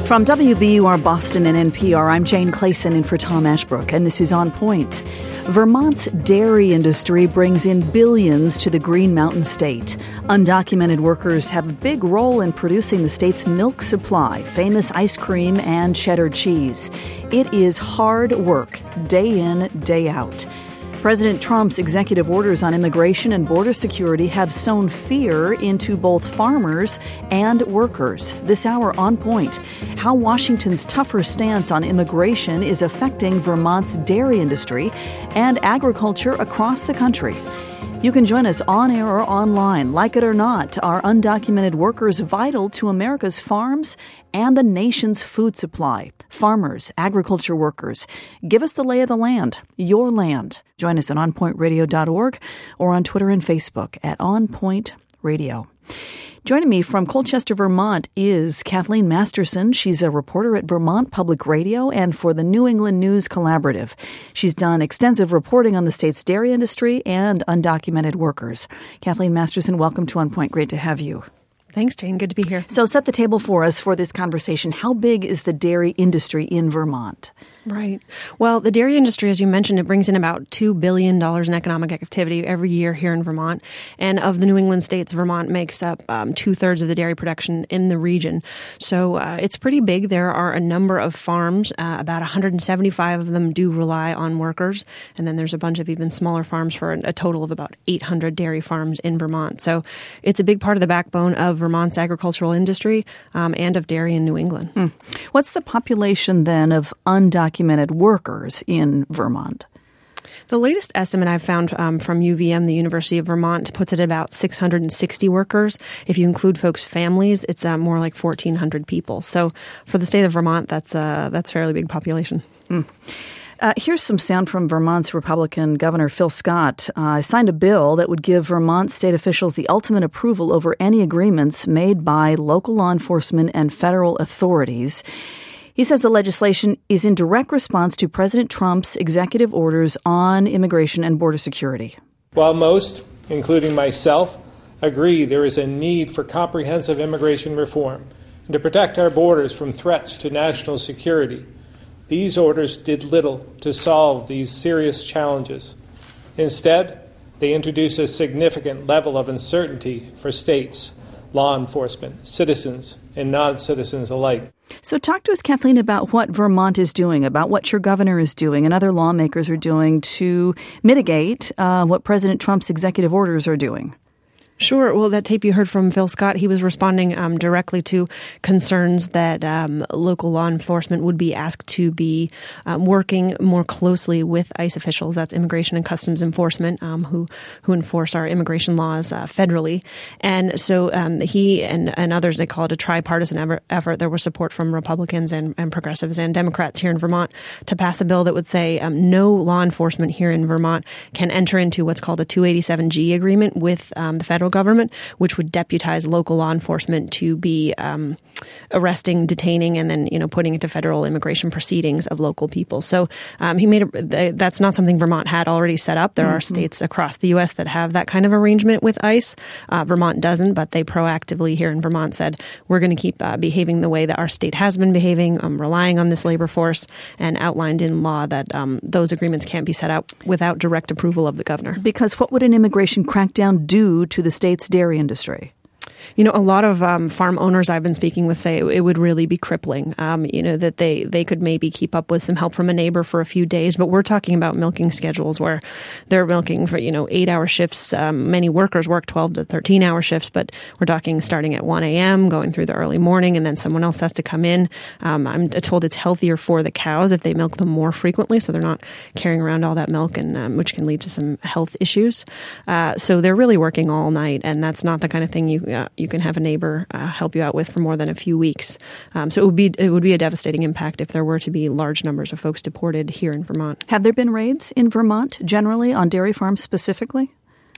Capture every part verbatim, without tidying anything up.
From W B U R Boston and N P R, I'm Jane Clayson in for Tom Ashbrook, and this is On Point. Vermont's dairy industry brings in billions to the Green Mountain State. Undocumented workers have a big role in producing the state's milk supply, famous ice cream, and cheddar cheese. It is hard work, day in, day out. President Trump's executive orders on immigration and border security have sown fear into both farmers and workers. This hour, On Point, how Washington's tougher stance on immigration is affecting Vermont's dairy industry and agriculture across the country. You can join us on air or online. Like it or not, are undocumented workers vital to America's farms and the nation's food supply? Farmers, agriculture workers, give us the lay of the land, your land. Join us at on point radio dot org or on Twitter and Facebook at On Point Radio. Joining me from Colchester, Vermont is Kathleen Masterson. She's a reporter at Vermont Public Radio and for the New England News Collaborative. She's done extensive reporting on the state's dairy industry and undocumented workers. Kathleen Masterson, welcome to On Point. Great to have you. Thanks, Jane. Good to be here. So set the table for us for this conversation. How big is the dairy industry in Vermont? Right. Well, the dairy industry, as you mentioned, it brings in about two billion dollars in economic activity every year here in Vermont. And of the New England states, Vermont makes up um, two-thirds of the dairy production in the region. So uh, it's pretty big. There are a number of farms. Uh, about one hundred seventy-five of them do rely on workers. And then there's a bunch of even smaller farms for a total of about eight hundred dairy farms in Vermont. So it's a big part of the backbone of Vermont's agricultural industry um, and of dairy in New England. Hmm. What's the population then of undocumented workers in Vermont? The latest estimate I've found um, from U V M, the University of Vermont, puts it at about six hundred sixty workers. If you include folks' families, it's uh, more like fourteen hundred people. So for the state of Vermont, that's uh, that's a fairly big population. Mm. Uh, here's some sound from Vermont's Republican Governor Phil Scott. Uh, signed a bill that would give Vermont state officials the ultimate approval over any agreements made by local law enforcement and federal authorities. He says the legislation is in direct response to President Trump's executive orders on immigration and border security. While most, including myself, agree there is a need for comprehensive immigration reform and to protect our borders from threats to national security, these orders did little to solve these serious challenges. Instead, they introduce a significant level of uncertainty for states, law enforcement, citizens, and non-citizens alike. So talk to us, Kathleen, about what Vermont is doing, about what your governor is doing and other lawmakers are doing to mitigate uh, what President Trump's executive orders are doing. Sure. Well, that tape you heard from Phil Scott, he was responding um, directly to concerns that um, local law enforcement would be asked to be um, working more closely with ICE officials. That's Immigration and Customs Enforcement, um, who who enforce our immigration laws uh, federally. And so um, he and, and others, they call it a tripartisan ever, effort. There was support from Republicans and, and progressives and Democrats here in Vermont to pass a bill that would say um, no law enforcement here in Vermont can enter into what's called a two eighty-seven G agreement with um, the federal government, which would deputize local law enforcement to be um, arresting, detaining, and then, you know, putting into federal immigration proceedings of local people. So um, he made a, that's not something Vermont had already set up. There mm-hmm. are states across the U S that have that kind of arrangement with ICE. Uh, Vermont doesn't, but they proactively here in Vermont said, we're going to keep uh, behaving the way that our state has been behaving, um, relying on this labor force, and outlined in law that um, those agreements can't be set out without direct approval of the governor. Because what would an immigration crackdown do to the state's dairy industry? You know, a lot of um, farm owners I've been speaking with say it, it would really be crippling, um, you know, that they, they could maybe keep up with some help from a neighbor for a few days. But we're talking about milking schedules where they're milking for, you know, eight-hour shifts. Um, many workers work twelve to thirteen-hour shifts, but we're talking starting at one a.m., going through the early morning, and then someone else has to come in. Um, I'm told it's healthier for the cows if they milk them more frequently, so they're not carrying around all that milk, and um, which can lead to some health issues. Uh, so they're really working all night, and that's not the kind of thing you uh, you can have a neighbor uh, help you out with for more than a few weeks. Um, so it would be it would be a devastating impact if there were to be large numbers of folks deported here in Vermont. Have there been raids in Vermont generally on dairy farms specifically?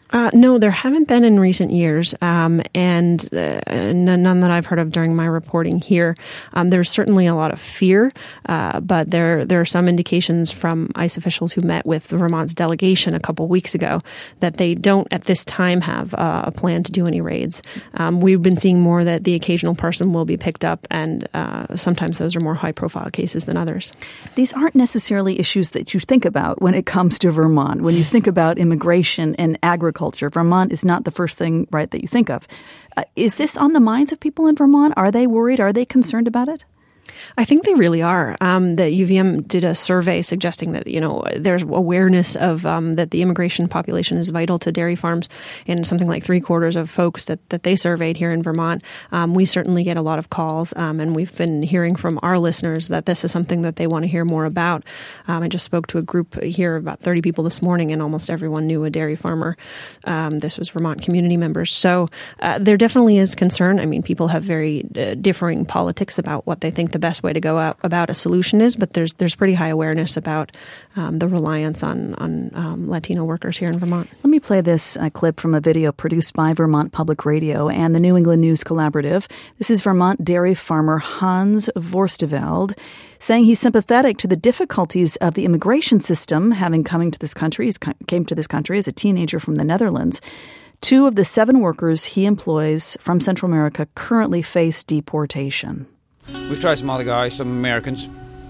Uh, no, there haven't been in recent years, um, and uh, none that I've heard of during my reporting here. Um, there's certainly a lot of fear, uh, but there there are some indications from ICE officials who met with Vermont's delegation a couple weeks ago that they don't at this time have uh, a plan to do any raids. Um, we've been seeing more that the occasional person will be picked up, and uh, sometimes those are more high-profile cases than others. These aren't necessarily issues that you think about when it comes to Vermont. When you think about immigration and agriculture, Culture. Vermont is not the first thing, right, that you think of. Uh, is this on the minds of people in Vermont? Are they worried? Are they concerned about it? I think they really are. Um, the U V M did a survey suggesting that, you know, there's awareness of um, that the immigration population is vital to dairy farms, and something like three quarters of folks that, that they surveyed here in Vermont. Um, we certainly get a lot of calls, um, and we've been hearing from our listeners that this is something that they want to hear more about. Um, I just spoke to a group here, about thirty people this morning, and almost everyone knew a dairy farmer. Um, this was Vermont community members. So uh, there definitely is concern. I mean, people have very uh, differing politics about what they think the best way to go out about a solution is, but there's there's pretty high awareness about um, the reliance on on um, Latino workers here in Vermont. Let me play this uh, clip from a video produced by Vermont Public Radio and the New England News Collaborative. This is Vermont dairy farmer Hans Vorsteveld saying he's sympathetic to the difficulties of the immigration system, having coming to this country. He came to this country as a teenager from the Netherlands. Two of the seven workers he employs from Central America currently face deportation. We've tried some other guys, some Americans,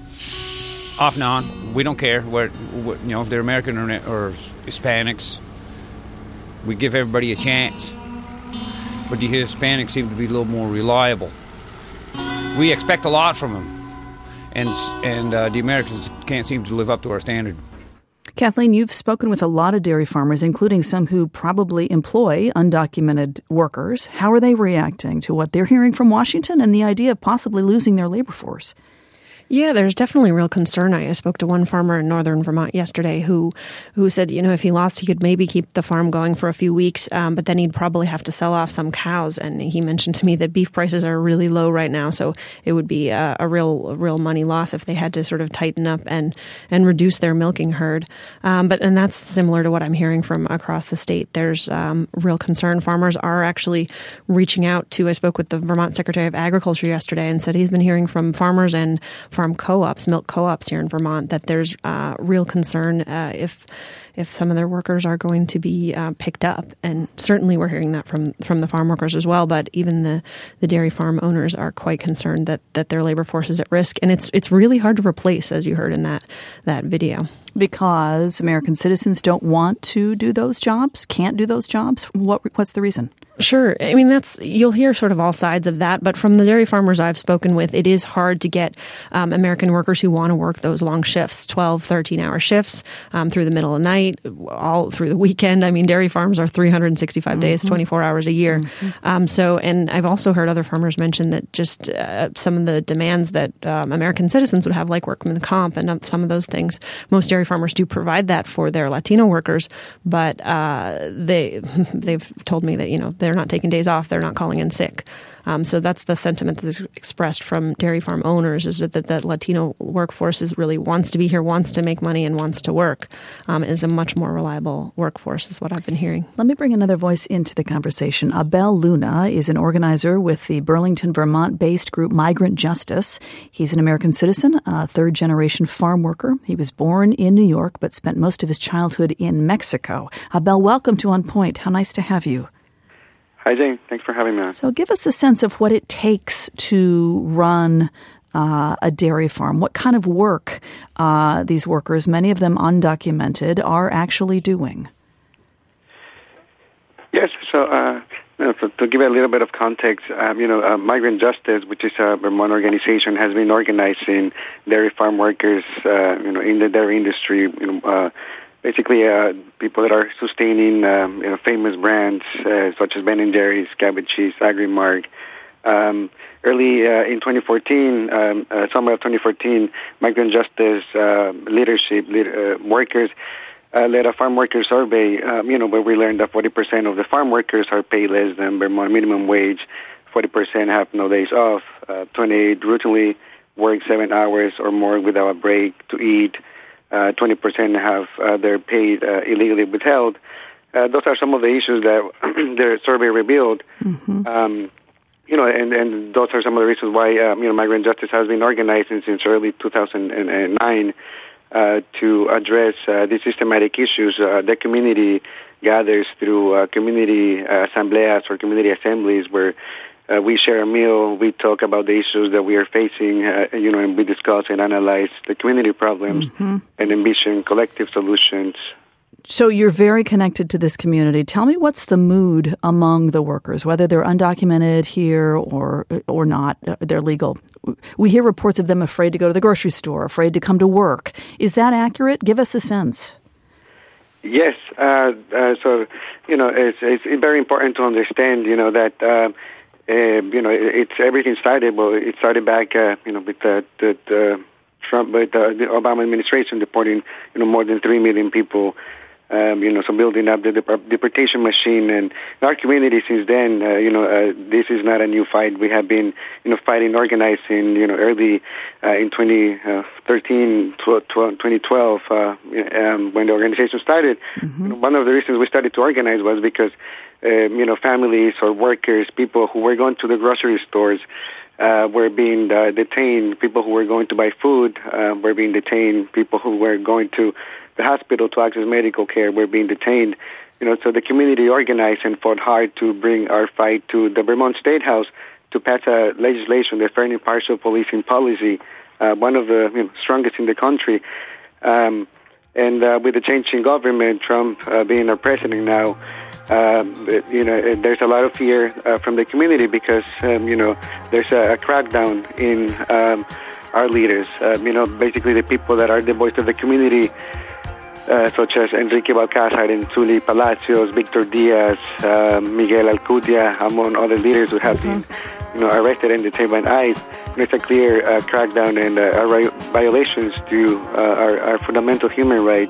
off and on. We don't care where, what, you know, if they're American or, or Hispanics. We give everybody a chance. But the Hispanics seem to be a little more reliable. We expect a lot from them, and and uh, the Americans can't seem to live up to our standard. Kathleen, you've spoken with a lot of dairy farmers, including some who probably employ undocumented workers. How are they reacting to what they're hearing from Washington and the idea of possibly losing their labor force? Yeah, there's definitely real concern. I spoke to one farmer in northern Vermont yesterday who who said, you know, if he lost, he could maybe keep the farm going for a few weeks, um, but then he'd probably have to sell off some cows. And he mentioned to me that beef prices are really low right now, so it would be a, a real a real money loss if they had to sort of tighten up and and reduce their milking herd. Um, but and that's similar to what I'm hearing from across the state. There's um, real concern. Farmers are actually reaching out to. I spoke with the Vermont Secretary of Agriculture yesterday and said he's been hearing from farmers and farm co-ops, milk co-ops here in Vermont, that there's uh, real concern uh, if if some of their workers are going to be uh, picked up. And certainly we're hearing that from from the farm workers as well, but even the, the dairy farm owners are quite concerned that, that their labor force is at risk. And it's it's really hard to replace, as you heard in that that video. Because American citizens don't want to do those jobs, can't do those jobs? What What's the reason? Sure. I mean, that's you'll hear sort of all sides of that. But from the dairy farmers I've spoken with, it is hard to get um, American workers who want to work those long shifts, twelve, thirteen-hour shifts um, through the middle of the night, all through the weekend. I mean, dairy farms are three hundred sixty-five mm-hmm. days, twenty-four hours a year. Mm-hmm. Um, so, and I've also heard other farmers mention that just uh, some of the demands that um, American citizens would have, like workman comp and some of those things, most dairy farmers do provide that for their Latino workers, but uh, they, they've told me that, you know, they're not taking days off, they're not calling in sick. Um, so that's the sentiment that's expressed from dairy farm owners, is that that, that Latino workforce is really wants to be here, wants to make money, and wants to work. Um, is a much more reliable workforce, is what I've been hearing. Let me bring another voice into the conversation. Abel Luna is an organizer with the Burlington, Vermont-based group Migrant Justice. He's an American citizen, a third-generation farm worker. He was born in New York, but spent most of his childhood in Mexico. Abel, welcome to On Point. How nice to have you. Hi, Jane. Thanks for having me on. So give us a sense of what it takes to run uh, a dairy farm. What kind of work uh, these workers, many of them undocumented, are actually doing? Yes. So, uh, you know, so to give a little bit of context, um, you know, uh, Migrant Justice, which is a Vermont organization, has been organizing dairy farm workers, uh, you know, in the dairy industry, you know, uh, Basically, uh, people that are sustaining um, you know, famous brands uh, such as Ben and Jerry's, Cabot Cheese, Agrimark. Um, early uh, in twenty fourteen, um, uh, summer of twenty fourteen, Migrant Justice uh, leadership lead, uh, workers uh, led a farm worker survey. Um, you know, where we learned that forty percent of the farm workers are paid less than Vermont minimum wage. Forty percent have no days off. Uh, Twenty-eight routinely work seven hours or more without a break to eat. Uh, twenty percent have uh, their paid uh, illegally withheld. uh, those are some of the issues that their survey revealed. Mm-hmm. Um, you know, and, and those are some of the reasons why um, you know Migrant Justice has been organizing since early two thousand nine uh, to address uh, these systematic issues. Uh, the community gathers through uh, community uh, asambleas or community assemblies where uh, we share a meal, we talk about the issues that we are facing, uh, you know, and we discuss and analyze the community problems mm-hmm. and envision collective solutions. So you're very connected to this community. Tell me what's the mood among the workers, whether they're undocumented here or or not, they're legal. We hear reports of them afraid to go to the grocery store, afraid to come to work. Is that accurate? Give us a sense. Yes. Uh, uh, so, you know, it's, it's very important to understand, you know, that, uh, uh, you know, it's everything started, well, it started back, uh, you know, with the, the, the Trump, with the, the Obama administration deporting, you know, more than three million people. Um, you know, so building up the dep- deportation machine, and our community since then, uh, you know, uh, this is not a new fight. We have been, you know, fighting, organizing, you know, early uh, in twenty thirteen, twenty twelve, uh, um, when the organization started. Mm-hmm. You know, one of the reasons we started to organize was because, uh, you know, families or workers, people who were going to the grocery stores, uh, were being uh, detained. People who were going to buy food uh, were being detained. People who were going to the hospital to access medical care were being detained. You know, so the community organized and fought hard to bring our fight to the Vermont State House to pass a legislation, the fair and impartial policing policy, uh, one of the you know, strongest in the country. Um, and uh, with the change in government, Trump uh, being our president now, um, you know, there's a lot of fear uh, from the community because, um, you know, there's a, a crackdown in um, our leaders. Uh, you know, basically the people that are the voice of the community, Uh, such as Enrique Balcázar and Zuli Palacios, Victor Diaz, uh, Miguel Alcudia, among other leaders who have mm-hmm. been, you know, arrested and detained by ICE. And it's a clear uh, crackdown and uh, our violations to uh, our, our fundamental human rights.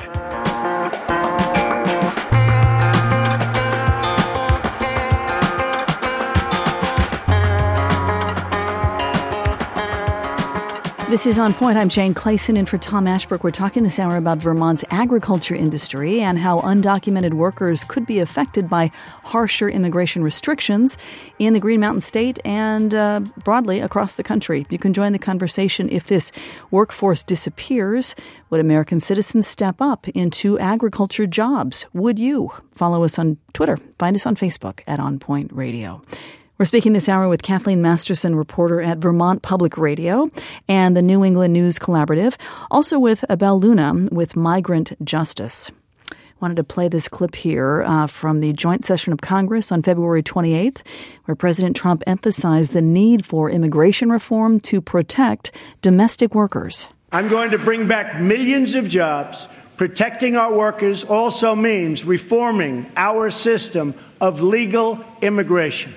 This is On Point. I'm Jane Clayson in for Tom Ashbrook. We're talking this hour about Vermont's agriculture industry and how undocumented workers could be affected by harsher immigration restrictions in the Green Mountain State and uh, broadly across the country. You can join the conversation. If this workforce disappears, would American citizens step up into agriculture jobs? Would you? Follow us on Twitter. Find us on Facebook at On Point Radio. We're speaking this hour with Kathleen Masterson, reporter at Vermont Public Radio and the New England News Collaborative, also with Abel Luna with Migrant Justice. Wanted to play this clip here uh, from the joint session of Congress on February twenty-eighth, where President Trump emphasized the need for immigration reform to protect domestic workers. I'm going to bring back millions of jobs. Protecting our workers also means reforming our system of legal immigration.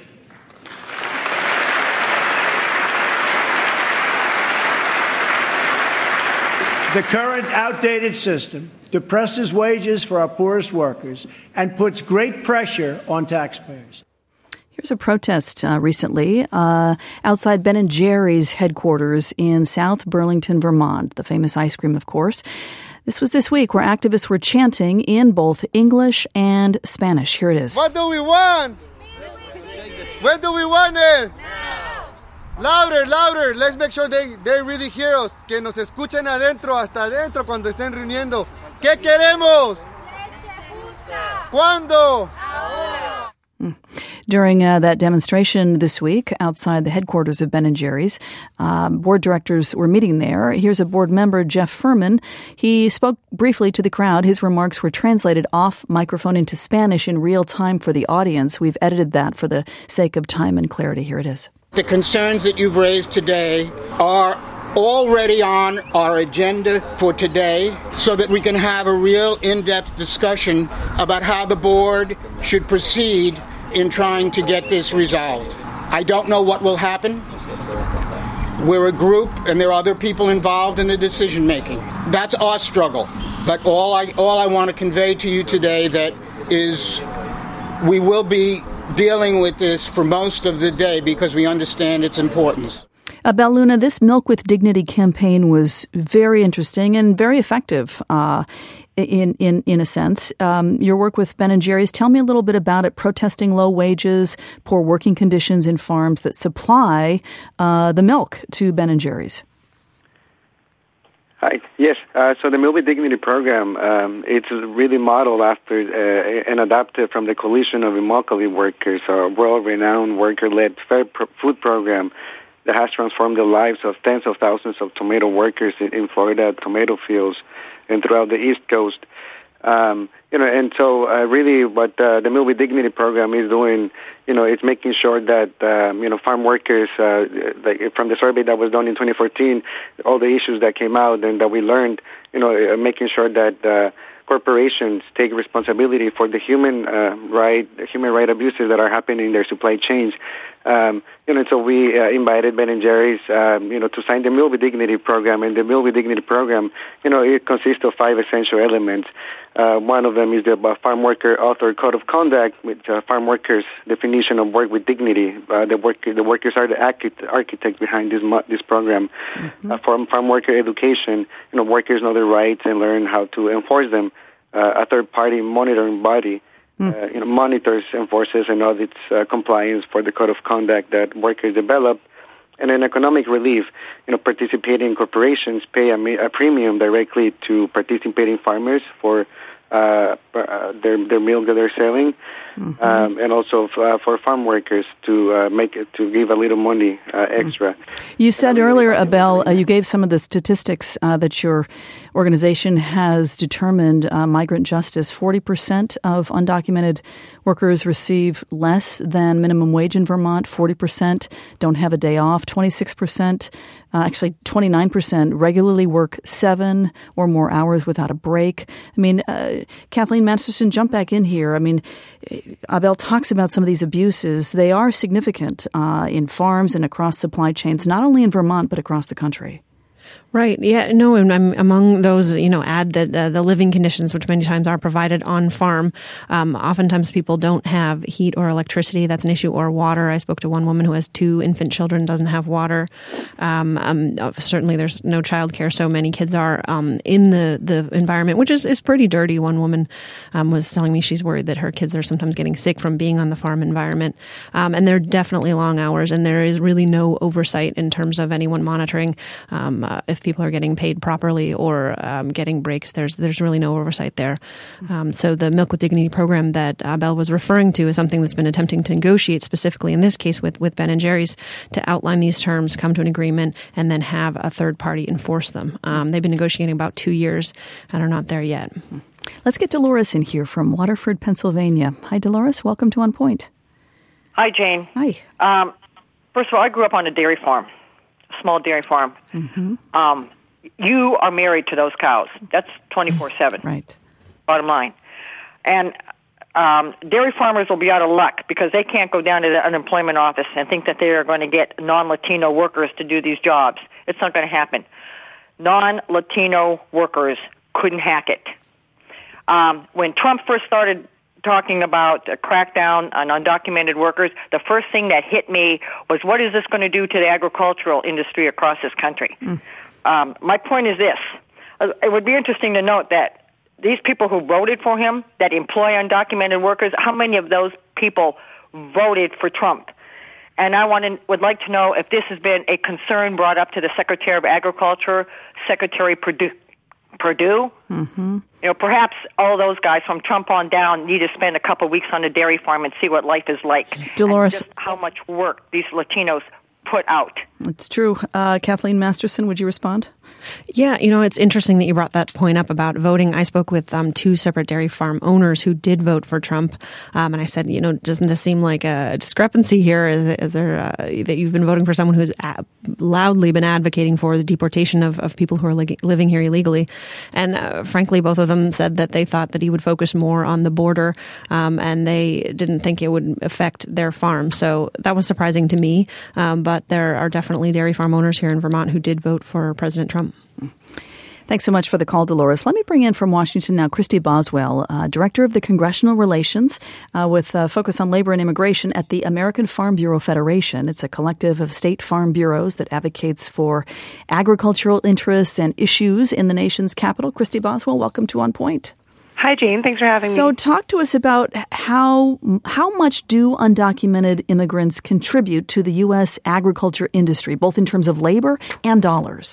The current outdated system depresses wages for our poorest workers and puts great pressure on taxpayers. Here's a protest uh, recently uh, outside Ben and Jerry's headquarters in South Burlington, Vermont, the famous ice cream, of course. This was this week where activists were chanting in both English and Spanish. Here it is. What do we want? Where do we want it? Louder, louder. Let's make sure they, they really hear us. Que nos escuchen adentro, hasta adentro cuando estén reuniendo. ¿Qué queremos? ¿Cuándo? Ahora. During uh, that demonstration this week outside the headquarters of Ben and Jerry's, uh, board directors were meeting there. Here's a board member, Jeff Furman. He spoke briefly to the crowd. His remarks were translated off microphone into Spanish in real time for the audience. We've edited that for the sake of time and clarity. Here it is. The concerns that you've raised today are already on our agenda for today so that we can have a real in-depth discussion about how the board should proceed in trying to get this resolved. I don't know what will happen. We're a group and there are other people involved in the decision making. That's our struggle. But all I all I want to convey to you today that is we will be dealing with this for most of the day because we understand its importance. Abel Luna, this Milk with Dignity campaign was very interesting and very effective. Uh, in, in, in a sense. Um, your work with Ben and Jerry's, tell me a little bit about it, protesting low wages, poor working conditions in farms that supply uh, the milk to Ben and Jerry's. Hi. Yes. Uh, so the Milk with Dignity program, um, it's really modeled after uh, and adapted from the Coalition of Immokalee Workers, a world-renowned worker-led fair pro- food program that has transformed the lives of tens of thousands of tomato workers in, in Florida tomato fields and throughout the East Coast. Um, you know, and so uh, really what uh, the Milk with Dignity program is doing, you know, it's making sure that, um, you know, farm workers, uh, like from the survey that was done in twenty fourteen, all the issues that came out and that we learned, you know, uh, making sure that uh, corporations take responsibility for the human uh, right, human right abuses that are happening in their supply chains. Um, you know, so we uh, invited Ben and Jerry's, um, you know, to sign the Milk with Dignity program. And the Milk with Dignity program, you know, it consists of five essential elements. Uh, one of them is the uh, Farm Worker Author Code of Conduct, with uh, farm workers' definition of work with dignity. Uh, the, work, the workers are the architects behind this this program. Mm-hmm. Uh, farm, farm worker education, you know, workers know their rights and learn how to enforce them. Uh, a third-party monitoring body Uh, you know, monitors, enforces, and audits uh, compliance for the code of conduct that workers develop. And then economic relief, you know, participating corporations pay a, a premium directly to participating farmers for uh, uh, their their milk that they're selling, mm-hmm. um, and also f- uh, for farm workers to uh, make it to give a little money uh, extra. You said earlier, Abel, uh, you gave some of the statistics uh, that your organization has determined. Uh, Migrant Justice, forty percent of undocumented workers receive less than minimum wage in Vermont. forty percent don't have a day off. twenty-six percent, uh, actually twenty-nine percent regularly work seven or more hours without a break. I mean, uh, Kathleen Masterson, jump back in here. I mean, Abel talks about some of these abuses. They are significant uh, in farms and across supply chains, not only in Vermont, but across the country. Right. Yeah. No, and I'm among those, you know, add that uh, the living conditions, which many times are provided on farm. Um, oftentimes people don't have heat or electricity. That's an issue, or water. I spoke to one woman who has two infant children, doesn't have water. Um, um, certainly there's no childcare. So many kids are um, in the, the environment, which is, is pretty dirty. One woman um, was telling me she's worried that her kids are sometimes getting sick from being on the farm environment. Um, and they're definitely long hours, and there is really no oversight in terms of anyone monitoring um, uh, if people are getting paid properly or um, getting breaks. There's there's really no oversight there. Um, so the Milk with Dignity program that Abel was referring to is something that's been attempting to negotiate specifically in this case with, with Ben and Jerry's to outline these terms, come to an agreement, and then have a third party enforce them. Um, they've been negotiating about two years and are not there yet. Let's get Dolores in here from Waterford, Pennsylvania. Hi, Dolores. Welcome to On Point. Hi, Jane. Hi. Um, first of all, I grew up on a dairy farm. Small dairy farm. Mm-hmm. Um, you are married to those cows. That's twenty-four seven. Right. Bottom line. And um, dairy farmers will be out of luck because they can't go down to the unemployment office and think that they are going to get non-Latino workers to do these jobs. It's not going to happen. Non-Latino workers couldn't hack it. Um, when Trump first started talking about a crackdown on undocumented workers, the first thing that hit me was, what is this going to do to the agricultural industry across this country? Mm. Um, my point is this. It would be interesting to note that these people who voted for him, that employ undocumented workers, how many of those people voted for Trump? And I want to, would like to know if this has been a concern brought up to the Secretary of Agriculture, Secretary Perdue, Perdue. Mm-hmm. You know, perhaps all those guys from Trump on down need to spend a couple of weeks on a dairy farm and see what life is like. Dolores, and just how much work these Latinos put out. It's true. Uh, Kathleen Masterson, would you respond? Yeah, you know, it's interesting that you brought that point up about voting. I spoke with um, two separate dairy farm owners who did vote for Trump. Um, and I said, you know, doesn't this seem like a discrepancy here? Is, is there uh, that you've been voting for someone who's a- loudly been advocating for the deportation of, of people who are li- living here illegally? And uh, frankly, both of them said that they thought that he would focus more on the border, um, and they didn't think it would affect their farm. So that was surprising to me. Um, but there are definitely dairy farm owners here in Vermont who did vote for President Trump. Thanks so much for the call, Dolores. Let me bring in from Washington now Christy Boswell, uh, Director of the Congressional Relations uh, with uh, focus on labor and immigration at the American Farm Bureau Federation. It's a collective of state farm bureaus that advocates for agricultural interests and issues in the nation's capital. Christy Boswell, welcome to On Point. Hi, Jane. Thanks for having so me. So talk to us about how how much do undocumented immigrants contribute to the U S agriculture industry, both in terms of labor and dollars?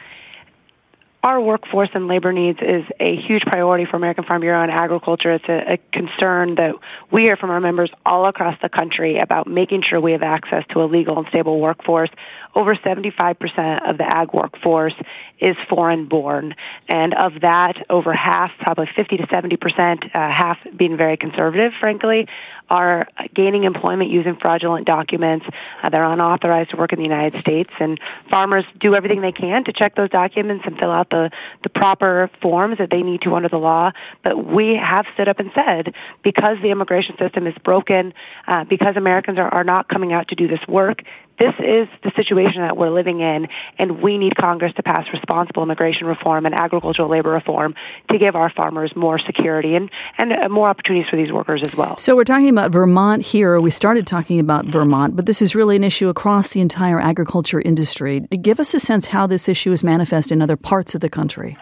Our workforce and labor needs is a huge priority for American Farm Bureau and agriculture. It's a, a concern that we hear from our members all across the country about making sure we have access to a legal and stable workforce. Over seventy-five percent of the ag workforce is foreign-born, and of that, over half, probably fifty to seventy percent, uh, half being very conservative, frankly, are gaining employment using fraudulent documents. Uh, they're unauthorized to work in the United States, and farmers do everything they can to check those documents and fill out the, the proper forms that they need to under the law. But we have stood up and said, because the immigration system is broken, uh, because Americans are, are not coming out to do this work, this is the situation that we're living in, and we need Congress to pass responsible immigration reform and agricultural labor reform to give our farmers more security and, and uh, more opportunities for these workers as well. So we're talking about Vermont here. We started talking about Vermont, but this is really an issue across the entire agriculture industry. Give us a sense how this issue is manifest in other parts of the country.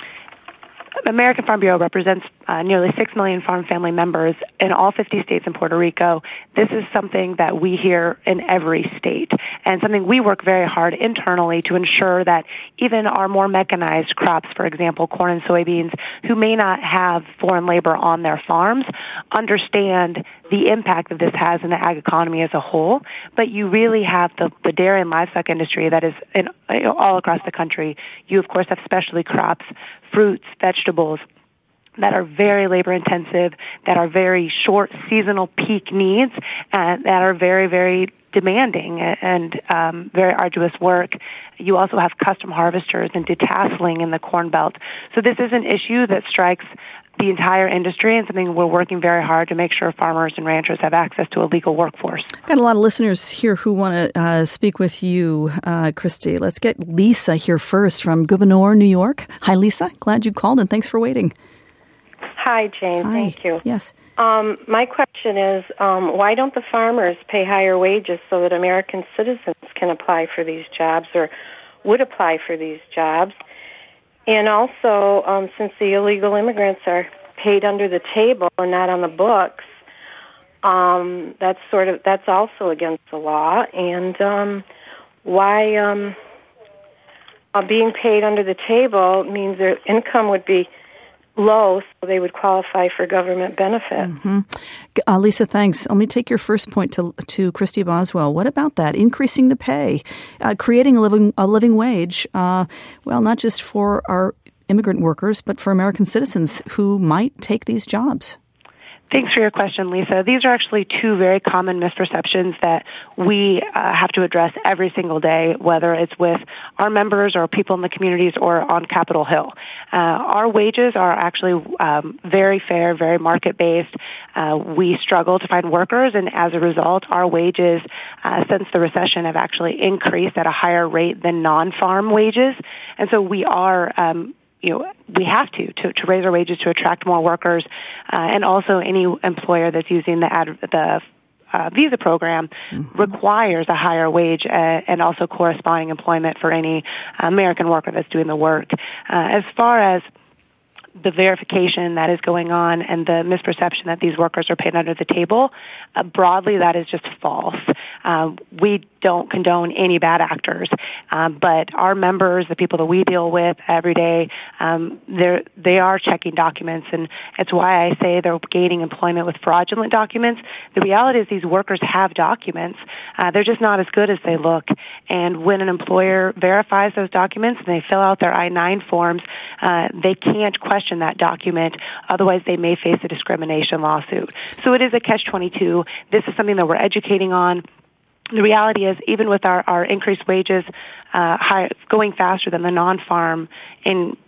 American Farm Bureau represents uh, nearly six million farm family members in all fifty states and Puerto Rico. This is something that we hear in every state, and something we work very hard internally to ensure that even our more mechanized crops, for example, corn and soybeans, who may not have foreign labor on their farms, understand the impact that this has in the ag economy as a whole. But you really have the, the dairy and livestock industry that is in, you know, all across the country. You, of course, have specialty crops, fruits, vegetables, that are very labor intensive, that are very short seasonal peak needs, and that are very, very demanding and um, very arduous work. You also have custom harvesters and detasseling in the Corn Belt. So this is an issue that strikes the entire industry and something we're working very hard to make sure farmers and ranchers have access to a legal workforce. Got a lot of listeners here who want to uh, speak with you, uh, Christy. Let's get Lisa here first from Gouverneur, New York. Hi, Lisa. Glad you called and thanks for waiting. Hi, Jane. Hi. Thank you. Yes. Um, my question is, um, why don't the farmers pay higher wages so that American citizens can apply for these jobs or would apply for these jobs? And also, um, since the illegal immigrants are paid under the table and not on the books, um, that's sort of that's also against the law. And um, why um, uh, being paid under the table means their income would be low, so they would qualify for government benefits. Mm-hmm. Uh, Lisa, thanks. Let me take your first point to to Christy Boswell. What about that? Increasing the pay, uh, creating a living a living wage. Uh, well, not just for our immigrant workers, but for American citizens who might take these jobs. Thanks for your question, Lisa. These are actually two very common misperceptions that we uh, have to address every single day, whether it's with our members or people in the communities or on Capitol Hill. Uh, our wages are actually um, very fair, very market-based. Uh, we struggle to find workers, and as a result, our wages uh, since the recession have actually increased at a higher rate than non-farm wages. And so we are um, you know, we have to, to, to raise our wages to attract more workers, uh, and also any employer that's using the ad, the uh, visa program mm-hmm. requires a higher wage uh, and also corresponding employment for any American worker that's doing the work. Uh, as far as the verification that is going on and the misperception that these workers are paid under the table, uh, broadly that is just false. Um, we don't condone any bad actors, um, but our members, the people that we deal with every day, um, they're, they are checking documents, and it's why I say they're gaining employment with fraudulent documents. The reality is these workers have documents. Uh, they're just not as good as they look, and when an employer verifies those documents and they fill out their I nine forms, uh, they can't question that document. Otherwise, they may face a discrimination lawsuit. So it is a catch twenty-two. This is something that we're educating on. The reality is, even with our, our increased wages uh, high, going faster than the non-farm in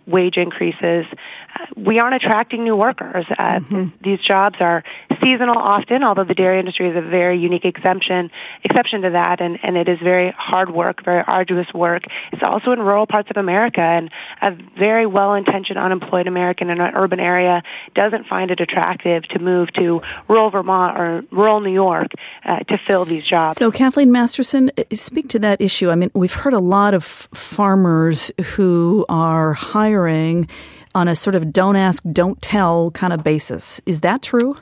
wage increases, uh, we aren't attracting new workers. Uh, mm-hmm. These jobs are seasonal often, although the dairy industry is a very unique exemption exception to that, and, and it is very hard work, very arduous work. It's also in rural parts of America, and a very well-intentioned unemployed American in an urban area doesn't find it attractive to move to rural Vermont or rural New York uh, to fill these jobs. So, Kathleen Masterson, speak to that issue. I mean, we've heard a lot of farmers who are hiring on a sort of don't ask, don't tell kind of basis. Is that true?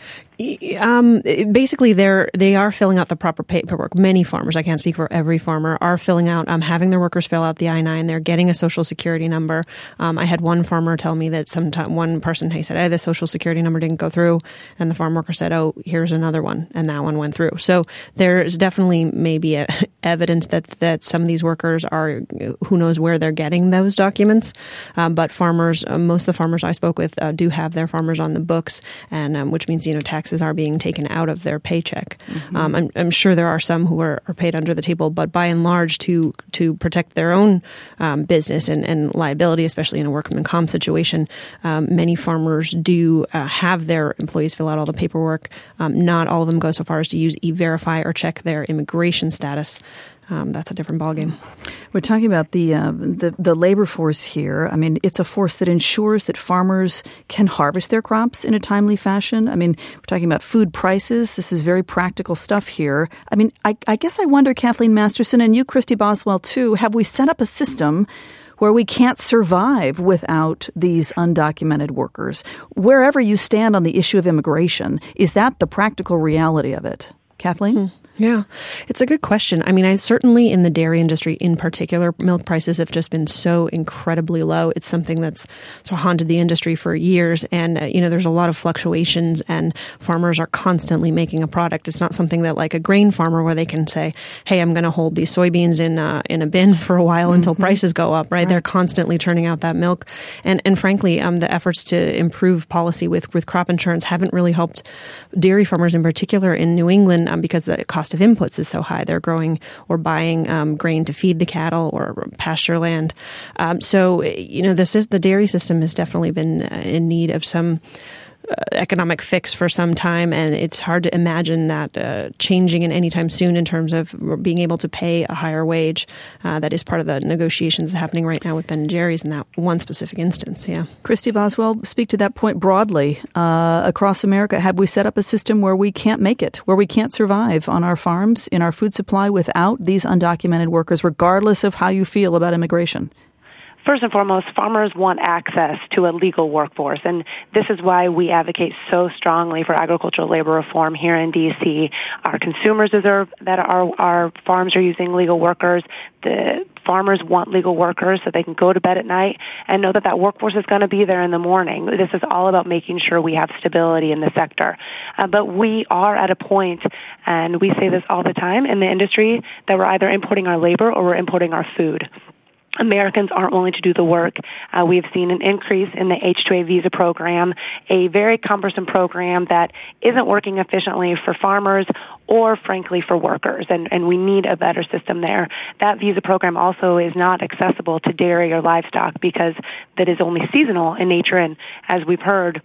Um, basically, they're they are filling out the proper paperwork. Many farmers, I can't speak for every farmer, are filling out, um, having their workers fill out the I nine. They're getting a social security number. Um, I had one farmer tell me that sometime one person, he said, "Hey, the social security number didn't go through," and the farm worker said, "Oh, here's another one," and that one went through. So there's definitely maybe a, evidence that that some of these workers are, who knows where they're getting those documents, um, but farmers, uh, most of the farmers I spoke with, uh, do have their farmers on the books, and um, which means you know tax are being taken out of their paycheck. Mm-hmm. Um, I'm, I'm sure there are some who are, are paid under the table, but by and large, to to protect their own um, business and, and liability, especially in a workman comp situation, um, many farmers do uh, have their employees fill out all the paperwork. Um, not all of them go so far as to use E-Verify or check their immigration status. Um, that's a different ballgame. We're talking about the, uh, the the labor force here. I mean, it's a force that ensures that farmers can harvest their crops in a timely fashion. I mean, we're talking about food prices. This is very practical stuff here. I mean, I, I guess I wonder, Kathleen Masterson, and you, Christy Boswell, too, have we set up a system where we can't survive without these undocumented workers? Wherever you stand on the issue of immigration, is that the practical reality of it? Kathleen? Hmm. Yeah, it's a good question. I mean, I certainly in the dairy industry in particular, milk prices have just been so incredibly low. It's something that's sort of haunted the industry for years. And, uh, you know, there's a lot of fluctuations and farmers are constantly making a product. It's not something that like a grain farmer where they can say, hey, I'm going to hold these soybeans in, uh, in a bin for a while mm-hmm. until prices go up, right? right? They're constantly churning out that milk. And, and frankly, um, the efforts to improve policy with, with crop insurance haven't really helped dairy farmers in particular in New England um, because the cost of inputs is so high. They're growing or buying um, grain to feed the cattle or pasture land. Um, so, you know, this is the dairy system has definitely been uh, in need of some uh, economic fix for some time, and it's hard to imagine that uh, changing in any time soon in terms of being able to pay a higher wage. Uh, that is part of the negotiations happening right now with Ben and Jerry's in that one specific instance. Yeah, Christy Boswell, speak to that point broadly. Uh, across America, have we set up a system where we can't make it, where we can't survive on our farms, in our food supply without these undocumented workers, regardless of how you feel about immigration? First and foremost, farmers want access to a legal workforce, and this is why we advocate so strongly for agricultural labor reform here in D C. Our consumers deserve that our, our farms are using legal workers. The farmers want legal workers so they can go to bed at night and know that that workforce is going to be there in the morning. This is all about making sure we have stability in the sector. Uh, but we are at a point, and we say this all the time in the industry, that we're either importing our labor or we're importing our food. Americans aren't willing to do the work. Uh, we've seen an increase in the H two A visa program, a very cumbersome program that isn't working efficiently for farmers or, frankly, for workers, and, and we need a better system there. That visa program also is not accessible to dairy or livestock because that is only seasonal in nature, and as we've heard,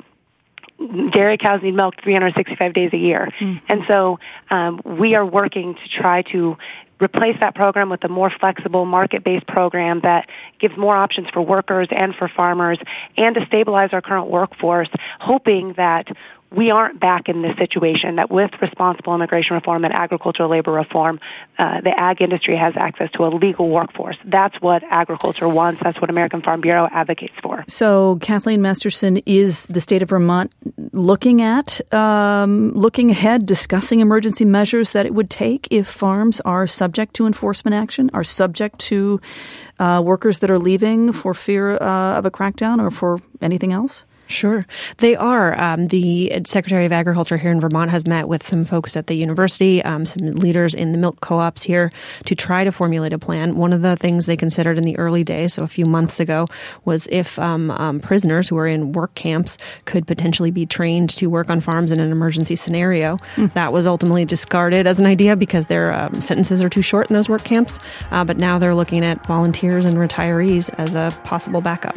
dairy cows need milk three hundred sixty-five days a year. Mm-hmm. And so um, we are working to try to replace that program with a more flexible market-based program that gives more options for workers and for farmers and to stabilize our current workforce, hoping that we aren't back in this situation, that with responsible immigration reform and agricultural labor reform, uh, the ag industry has access to a legal workforce. That's what agriculture wants. That's what American Farm Bureau advocates for. So, Kathleen Masterson, is the state of Vermont looking at, um, looking ahead, discussing emergency measures that it would take if farms are subject to enforcement action, are subject to uh, workers that are leaving for fear uh, of a crackdown or for anything else? Sure. They are. Um, the Secretary of Agriculture here in Vermont has met with some folks at the university, um, some leaders in the milk co-ops here to try to formulate a plan. One of the things they considered in the early days, so a few months ago, was if um, um, prisoners who are in work camps could potentially be trained to work on farms in an emergency scenario. Mm. That was ultimately discarded as an idea because their um, sentences are too short in those work camps. Uh, but now they're looking at volunteers and retirees as a possible backup.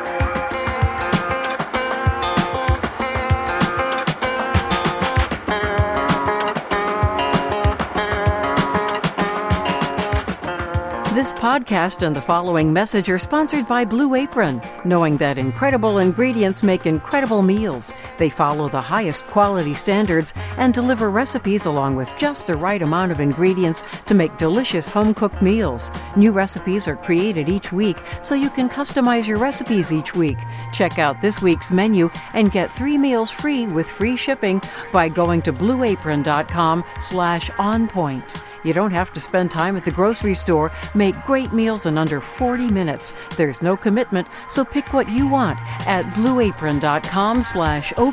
This podcast and the following message are sponsored by Blue Apron. Knowing that incredible ingredients make incredible meals, they follow the highest quality standards and deliver recipes along with just the right amount of ingredients to make delicious home-cooked meals. New recipes are created each week, so you can customize your recipes each week. Check out this week's menu and get three meals free with free shipping by going to blueapron.com slash onpoint. You don't have to spend time at the grocery store. Make great meals in under forty minutes. There's no commitment, so pick what you want at blueapron.com slash OP.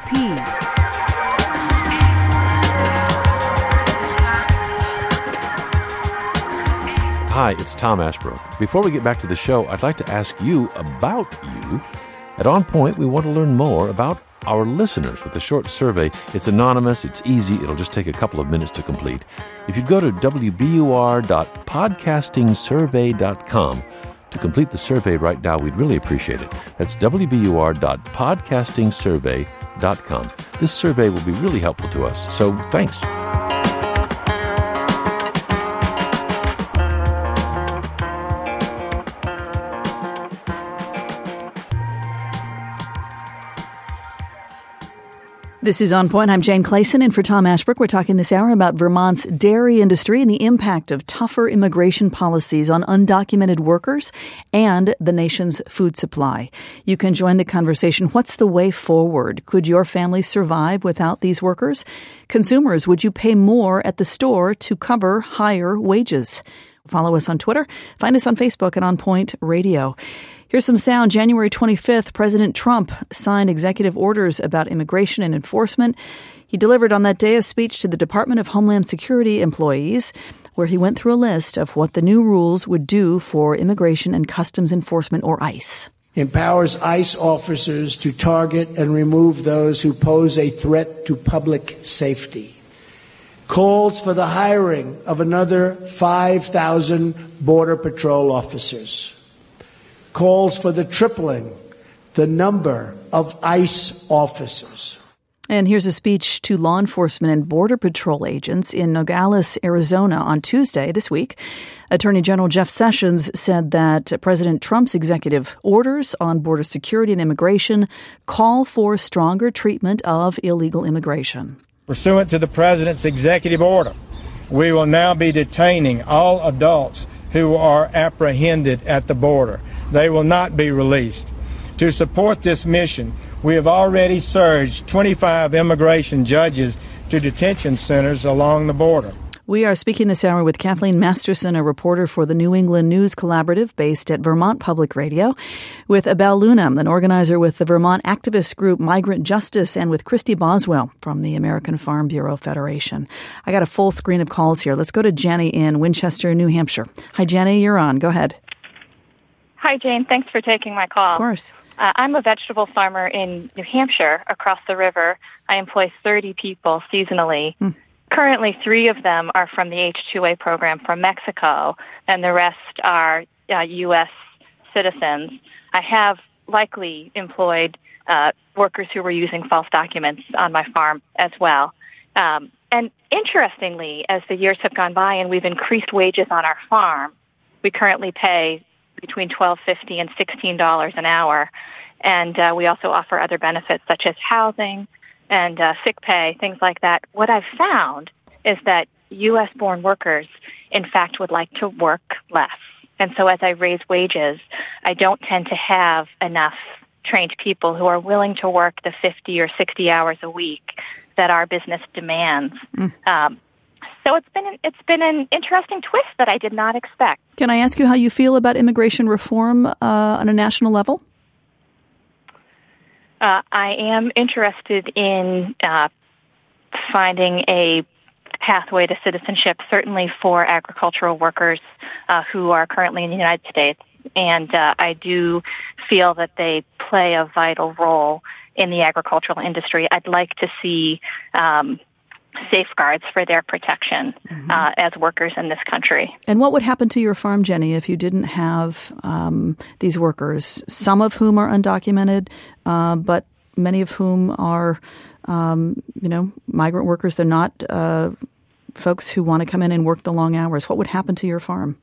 Hi, it's Tom Ashbrook. Before we get back to the show, I'd like to ask you about you. At On Point, we want to learn more about our listeners with a short survey. It's anonymous, it's easy, it'll just take a couple of minutes to complete. If you'd go to w b u r dot podcasting survey dot com to complete the survey right now, we'd really appreciate it. That's w b u r dot podcasting survey dot com. This survey will be really helpful to us, so thanks. This is On Point. I'm Jane Clayson, and for Tom Ashbrook, we're talking this hour about Vermont's dairy industry and the impact of tougher immigration policies on undocumented workers and the nation's food supply. You can join the conversation. What's the way forward? Could your family survive without these workers? Consumers, would you pay more at the store to cover higher wages? Follow us on Twitter. Find us on Facebook at On Point Radio. Here's some sound. January twenty-fifth, President Trump signed executive orders about immigration and enforcement. He delivered on that day a speech to the Department of Homeland Security employees, where he went through a list of what the new rules would do for Immigration and Customs Enforcement, or ICE. Empowers ICE officers to target and remove those who pose a threat to public safety. Calls for the hiring of another five thousand Border Patrol officers. Calls for the tripling the number of ICE officers. And here's a speech to law enforcement and Border Patrol agents in Nogales, Arizona on Tuesday this week. Attorney General Jeff Sessions said that President Trump's executive orders on border security and immigration call for stronger treatment of illegal immigration. Pursuant to the President's executive order, we will now be detaining all adults who are apprehended at the border. They will not be released. To support this mission, we have already surged twenty-five immigration judges to detention centers along the border. We are speaking this hour with Kathleen Masterson, a reporter for the New England News Collaborative based at Vermont Public Radio, with Abel Luna, an organizer with the Vermont activist group Migrant Justice, and with Christy Boswell from the American Farm Bureau Federation. I got a full screen of calls here. Let's go to Jenny in Winchester, New Hampshire. Hi, Jenny, you're on. Go ahead. Hi, Jane. Thanks for taking my call. Of course. Uh, I'm a vegetable farmer in New Hampshire across the river. I employ thirty people seasonally. Hmm. Currently, three of them are from the H two A program from Mexico, and the rest are uh, U S citizens. I have likely employed uh, workers who were using false documents on my farm as well. Um, and interestingly, as the years have gone by and we've increased wages on our farm, we currently pay between twelve fifty and sixteen dollars an hour, and uh, we also offer other benefits such as housing and uh, sick pay, things like that. What I've found is that U S-born workers, in fact, would like to work less. And so as I raise wages, I don't tend to have enough trained people who are willing to work the fifty or sixty hours a week that our business demands. Mm. Um, so it's been an, it's been an interesting twist that I did not expect. Can I ask you how you feel about immigration reform uh, on a national level? Uh, I am interested in uh, finding a pathway to citizenship, certainly for agricultural workers uh, who are currently in the United States. And uh, I do feel that they play a vital role in the agricultural industry. I'd like to see um, safeguards for their protection mm-hmm. uh, as workers in this country. And what would happen to your farm, Jenny, if you didn't have um, these workers, some of whom are undocumented, uh, but many of whom are, um, you know, migrant workers? They're not uh, folks who want to come in and work the long hours. What would happen to your farm?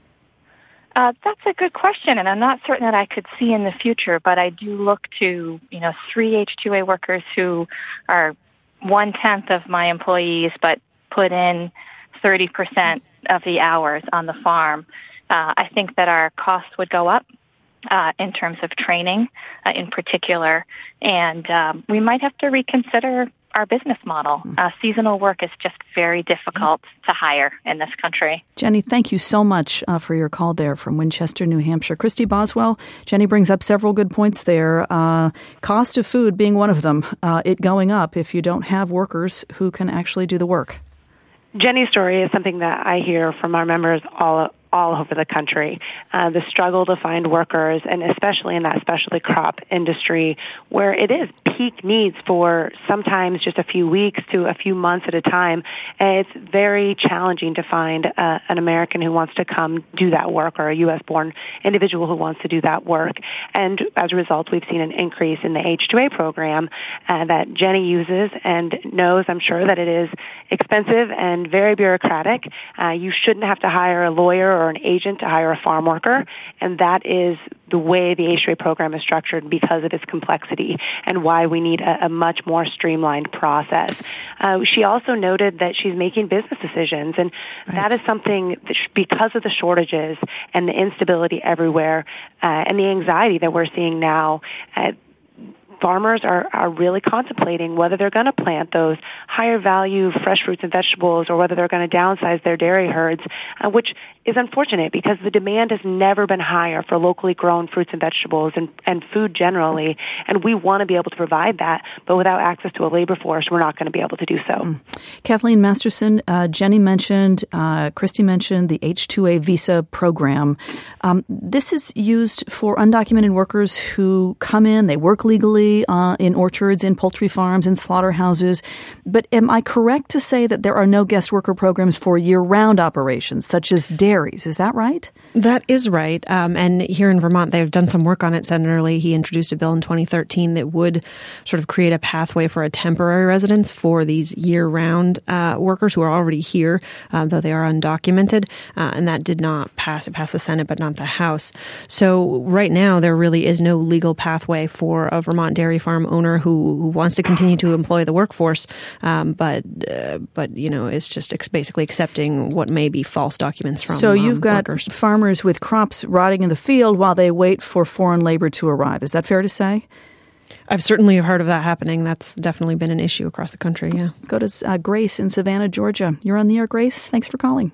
Uh, that's a good question, and I'm not certain that I could see in the future, but I do look to, you know, three H two A workers who are one-tenth of my employees, but put in thirty percent of the hours on the farm. Uh, I think that our costs would go up uh, in terms of training uh, in particular, and um, we might have to reconsider our business model. Uh, seasonal work is just very difficult to hire in this country. Jenny, thank you so much uh, for your call there from Winchester, New Hampshire. Christy Boswell, Jenny brings up several good points there. Uh, cost of food being one of them, uh, it going up if you don't have workers who can actually do the work. Jenny's story is something that I hear from our members all all over the country. Uh, the struggle to find workers, and especially in that specialty crop industry, where it is peak needs for sometimes just a few weeks to a few months at a time. And it's very challenging to find uh, an American who wants to come do that work, or a U S born individual who wants to do that work. And as a result, we've seen an increase in the H two A program uh, that Jenny uses and knows, I'm sure, that it is expensive and very bureaucratic. Uh, you shouldn't have to hire a lawyer or an agent to hire a farm worker, and that is the way the H two A program is structured because of its complexity and why we need a, a much more streamlined process. Uh, she also noted that she's making business decisions, and right. that is something that sh- because of the shortages and the instability everywhere uh, and the anxiety that we're seeing now, uh, farmers are, are really contemplating whether they're going to plant those higher value fresh fruits and vegetables or whether they're going to downsize their dairy herds, uh, which is unfortunate because the demand has never been higher for locally grown fruits and vegetables and, and food generally. And we want to be able to provide that, but without access to a labor force, we're not going to be able to do so. Mm. Kathleen Masterson, uh, Jenny mentioned, uh, Christy mentioned the H two A visa program. Um, this is used for undocumented workers who come in, they work legally, Uh, in orchards, in poultry farms, in slaughterhouses. But am I correct to say that there are no guest worker programs for year-round operations, such as dairies? Is that right? That is right. Um, and here in Vermont, they've done some work on it. Senator Lee, he introduced a bill in twenty thirteen that would sort of create a pathway for a temporary residence for these year-round uh, workers who are already here, uh, though they are undocumented. Uh, and that did not pass. It passed the Senate, but not the House. So right now, there really is no legal pathway for a Vermont dairy farm owner who, who wants to continue to employ the workforce, um, but uh, but you know is just ex- basically accepting what may be false documents from. So you've um, got workers. farmers with crops rotting in the field while they wait for foreign labor to arrive. Is that fair to say? I've certainly heard of that happening. That's definitely been an issue across the country. Yeah. Let's go to uh, Grace in Savannah, Georgia. You're on the air, Grace. Thanks for calling.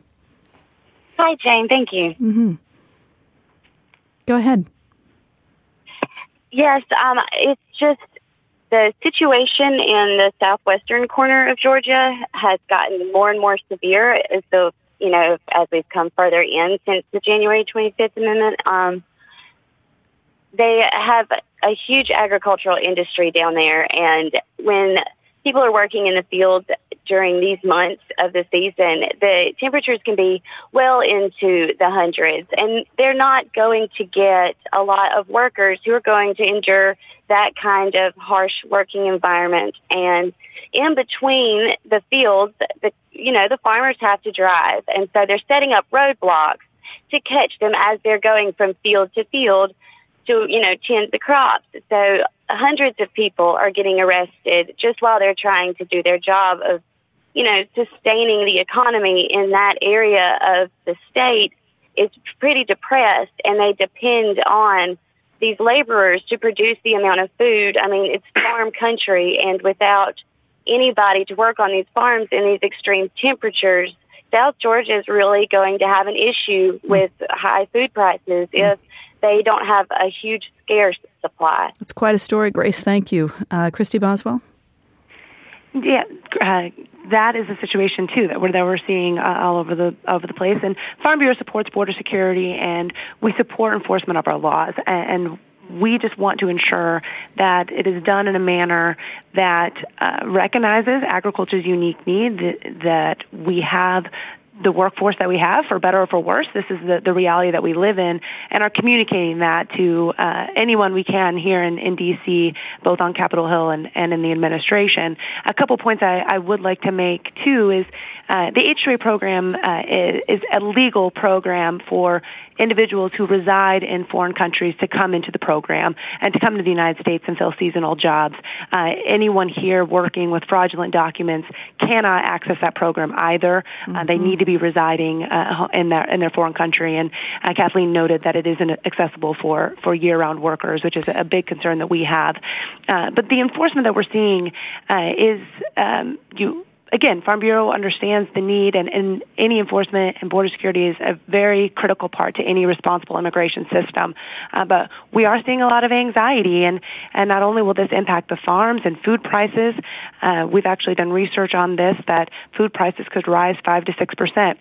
Hi, Jane. Thank you. Mm-hmm. Go ahead. Yes, um, it's just the situation in the southwestern corner of Georgia has gotten more and more severe as the you know as we've come further in since the January twenty-fifth Amendment. Um, they have a huge agricultural industry down there, and when people are working in the fields during these months of the season, the temperatures can be well into the hundreds, and they're not going to get a lot of workers who are going to endure that kind of harsh working environment. And in between the fields, the, you know, the farmers have to drive, and so they're setting up roadblocks to catch them as they're going from field to field to, you know, tend the crops. So hundreds of people are getting arrested just while they're trying to do their job of, you know, sustaining the economy in that area of the state is pretty depressed, and they depend on these laborers to produce the amount of food. I mean, it's farm country, and without anybody to work on these farms in these extreme temperatures, South Georgia is really going to have an issue with high food prices if they don't have a huge scarce supply. That's quite a story, Grace. Thank you. Uh, Christy Boswell? Yeah, uh, that is a situation too that we're that we're seeing uh, all over the over the place. And Farm Bureau supports border security, and we support enforcement of our laws. And, and we just want to ensure that it is done in a manner that uh, recognizes agriculture's unique need, that, that we have the workforce that we have, for better or for worse. This is the, the reality that we live in, and are communicating that to uh, anyone we can here in, in D C, both on Capitol Hill and, and in the administration. A couple points I, I would like to make, too, is uh, the H two A program uh, is, is a legal program for individuals who reside in foreign countries to come into the program and to come to the United States and fill seasonal jobs. Uh, anyone here working with fraudulent documents cannot access that program either. Mm-hmm. Uh, they need to be residing uh, in their in their foreign country. And uh, Kathleen noted that it isn't accessible for, for year-round workers, which is a big concern that we have. Uh, but the enforcement that we're seeing uh, is um, you. Again, Farm Bureau understands the need, and, and any enforcement and border security is a very critical part to any responsible immigration system. Uh, but we are seeing a lot of anxiety, and, and not only will this impact the farms and food prices, uh, we've actually done research on this, that food prices could rise five to six percent.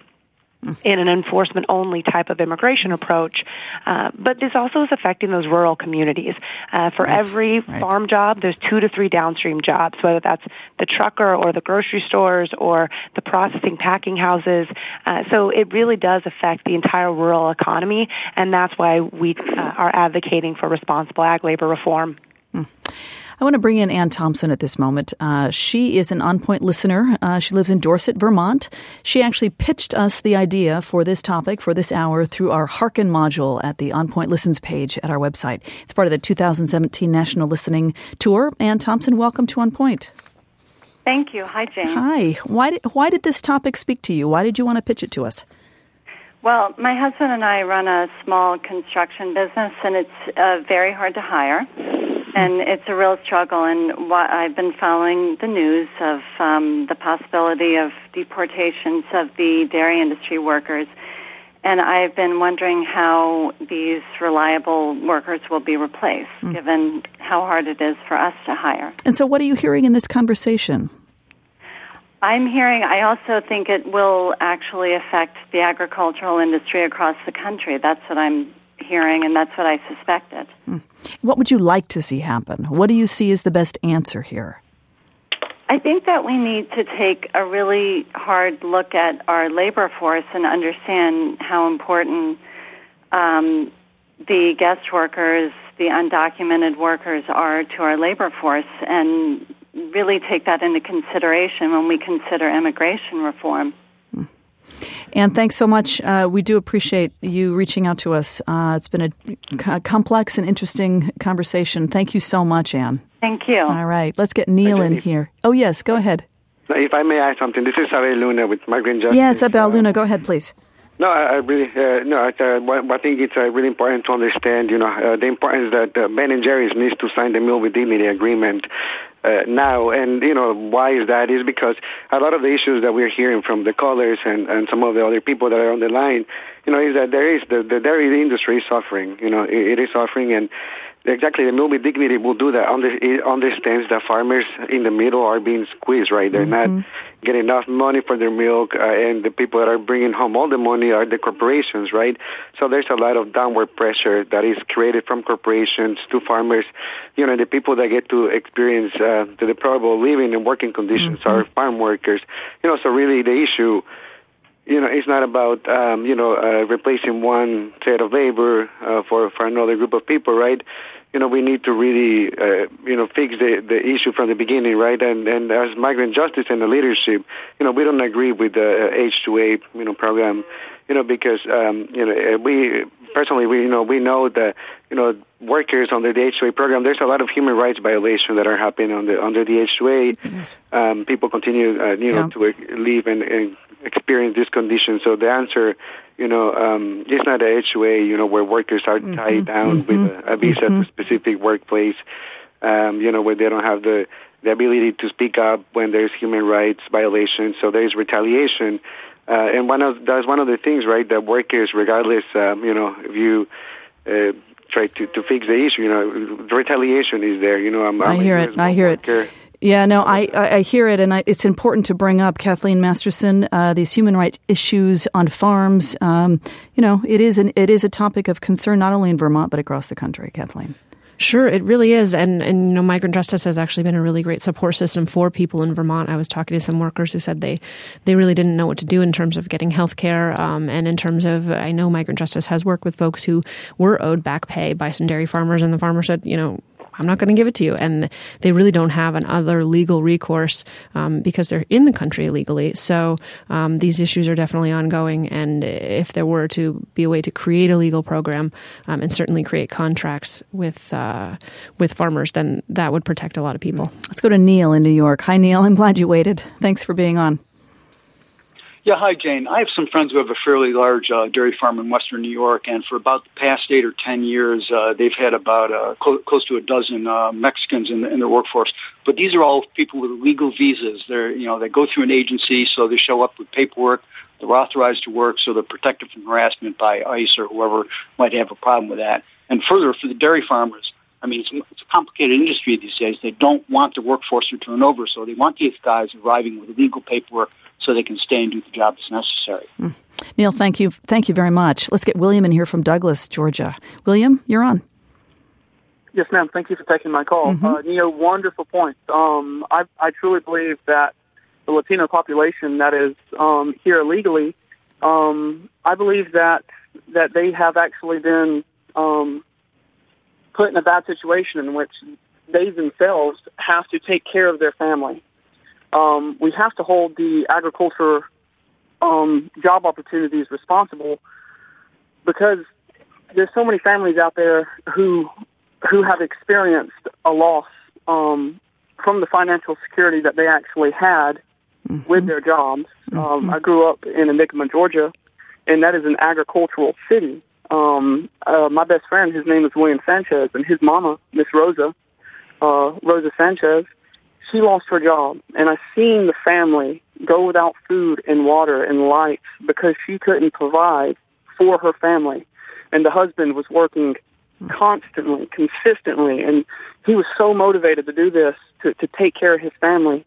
In an enforcement-only type of immigration approach. Uh, but this also is affecting those rural communities. Uh, for right. every right. farm job, there's two to three downstream jobs, whether that's the trucker or the grocery stores or the processing packing houses. Uh, so it really does affect the entire rural economy, and that's why we uh, are advocating for responsible ag labor reform. Mm. I want to bring in Ann Thompson at this moment. Uh, she is an On Point listener. Uh, she lives in Dorset, Vermont. She actually pitched us the idea for this topic, for this hour, through our Hearken module at the On Point Listens page at our website. It's part of the two thousand seventeen National Listening Tour. Ann Thompson, welcome to On Point. Thank you. Hi, Jane. Hi. Why did, why did this topic speak to you? Why did you want to pitch it to us? Well, my husband and I run a small construction business, and it's uh, very hard to hire. And it's a real struggle, and what I've been following the news of um, the possibility of deportations of the dairy industry workers, and I've been wondering how these reliable workers will be replaced, mm. given how hard it is for us to hire. And so what are you hearing in this conversation? I'm hearing, I also think it will actually affect the agricultural industry across the country. That's what I'm hearing, and that's what I suspected. What would you like to see happen? What do you see as the best answer here? I think that we need to take a really hard look at our labor force and understand how important um, the guest workers, the undocumented workers are to our labor force, and really take that into consideration when we consider immigration reform. Ann, thanks so much. Uh, we do appreciate you reaching out to us. Uh, it's been a, c- complex and interesting conversation. Thank you so much, Ann. Thank you. All right. Let's get Neil in here. Oh, yes. Go ahead. If I may add something, this is Abel Luna with Migrant Justice. Yes, Abel Luna. Go ahead, please. No, I, I really, uh, no, I, uh, I think it's uh, really important to understand, you know, uh, the importance that uh, Ben and Jerry's needs to sign the Meal with Dignity agreement uh, now. And, you know, why is that? Is because a lot of the issues that we're hearing from the callers and, and some of the other people that are on the line, you know, is that there is, the, the dairy industry is suffering, you know, it, it is suffering, and exactly, the Meal with Dignity will do that. It understands that farmers in the middle are being squeezed, right? They're mm-hmm. not getting enough money for their milk, uh, and the people that are bringing home all the money are the corporations, right? So there's a lot of downward pressure that is created from corporations to farmers. You know, the people that get to experience uh, the deplorable living and working conditions mm-hmm. are farm workers. You know, so really the issue, you know, it's not about, um, you know, uh, replacing one set of labor uh, for, for another group of people, right? You know, we need to really, uh, you know, fix the, the issue from the beginning, right? And, and as Migrant Justice and the leadership, you know, we don't agree with the H two A, you know, program, you know, because, um, you know, we, personally, we, you know, we know that, you know, workers under the H two A program, there's a lot of human rights violations that are happening on the, under the H two A. Yes. Um, people continue, uh, you know, yeah. to live and, and experience this condition. So the answer, you know, um, it's not a H two A, you know, where workers are mm-hmm. tied down mm-hmm. with a, a visa mm-hmm. to a specific workplace, um, you know, where they don't have the, the ability to speak up when there's human rights violations. So there's retaliation. Uh, and one of, that's one of the things, right, that workers, regardless, um, you know, if you uh, try to, to fix the issue. You know, the retaliation is there. You know, I'm, I I'm hear it. I hear worker. it. Yeah, no, I, I hear it, and I, it's important to bring up, Kathleen Masterson, uh, these human rights issues on farms. Um, you know, it is an it is a topic of concern not only in Vermont but across the country. Kathleen. Sure, it really is. And, and, you know, Migrant Justice has actually been a really great support system for people in Vermont. I was talking to some workers who said they, they really didn't know what to do in terms of getting health care. Um, and in terms of, I know Migrant Justice has worked with folks who were owed back pay by some dairy farmers, and the farmer said, you know, I'm not going to give it to you. And they really don't have another legal recourse um, because they're in the country illegally. So um, these issues are definitely ongoing. And if there were to be a way to create a legal program um, and certainly create contracts with uh, with farmers, then that would protect a lot of people. Let's go to Neil in New York. Hi, Neil. I'm glad you waited. Thanks for being on. Yeah, hi, Jane. I have some friends who have a fairly large uh, dairy farm in western New York, and for about the past eight or ten years, uh, they've had about uh, cl- close to a dozen uh, Mexicans in, the, in their workforce. But these are all people with legal visas. They're, you know, they go through an agency, so they show up with paperwork. They're authorized to work, so they're protected from harassment by ICE or whoever might have a problem with that. And further, for the dairy farmers, I mean, it's, it's a complicated industry these days. They don't want the workforce to turn over, so they want these guys arriving with legal paperwork so they can stay and do the job as necessary. Mm. Neil, thank you. Thank you very much. Let's get William in here from Douglas, Georgia. William, you're on. Yes, ma'am. Thank you for taking my call. Mm-hmm. Uh, Neil, wonderful point. Um, I, I truly believe that the Latino population that is um, here illegally, um, I believe that that they have actually been um, put in a bad situation in which they themselves have to take care of their family. Um, we have to hold the agriculture um, job opportunities responsible because there's so many families out there who who have experienced a loss um, from the financial security that they actually had mm-hmm. with their jobs. Mm-hmm. Um, I grew up in Enigma, Georgia, and that is an agricultural city. Um, uh, my best friend, his name is William Sanchez, and his mama, Miss Rosa, uh, Rosa Sanchez, she lost her job, and I seen the family go without food and water and lights because she couldn't provide for her family. And the husband was working constantly, consistently, and he was so motivated to do this, to, to take care of his family.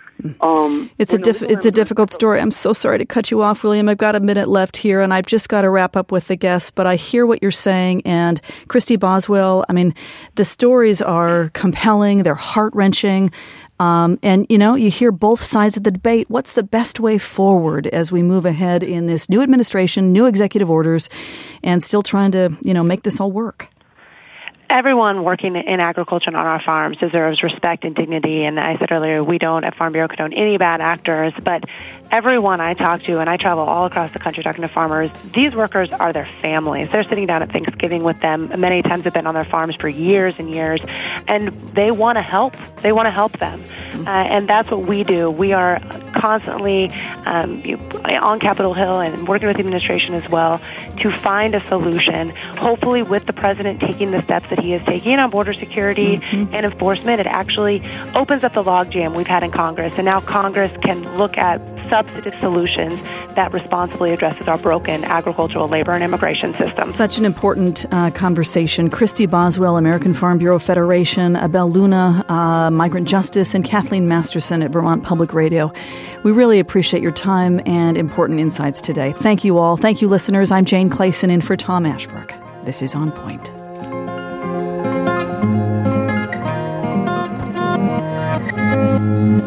Um, it's a diff- it's a difficult story. I'm so sorry to cut you off, William. I've got a minute left here, and I've just got to wrap up with the guests. But I hear what you're saying, and Christy Boswell. I mean, the stories are compelling. They're heart wrenching, um, and you know, you hear both sides of the debate. What's the best way forward as we move ahead in this new administration, new executive orders, and still trying to you know make this all work? Everyone working in agriculture and on our farms deserves respect and dignity. And I said earlier, we don't at Farm Bureau condone any bad actors, but everyone I talk to, and I travel all across the country talking to farmers, these workers are their families. They're sitting down at Thanksgiving with them. Many times have been on their farms for years and years, and they want to help. They want to help them. Uh, and that's what we do. We are constantly um, on Capitol Hill and working with the administration as well to find a solution, hopefully with the president taking the steps that he is taking on border security mm-hmm. and enforcement. It actually opens up the logjam we've had in Congress, and now Congress can look at substantive solutions that responsibly addresses our broken agricultural, labor, and immigration system. Such an important uh, conversation. Christy Boswell, American Farm Bureau Federation, Abel Luna, uh, Migrant Justice, and Kathleen Masterson at Vermont Public Radio. We really appreciate your time and important insights today. Thank you all. Thank you, listeners. I'm Jane Clayson in for Tom Ashbrook. This is On Point. Thank you.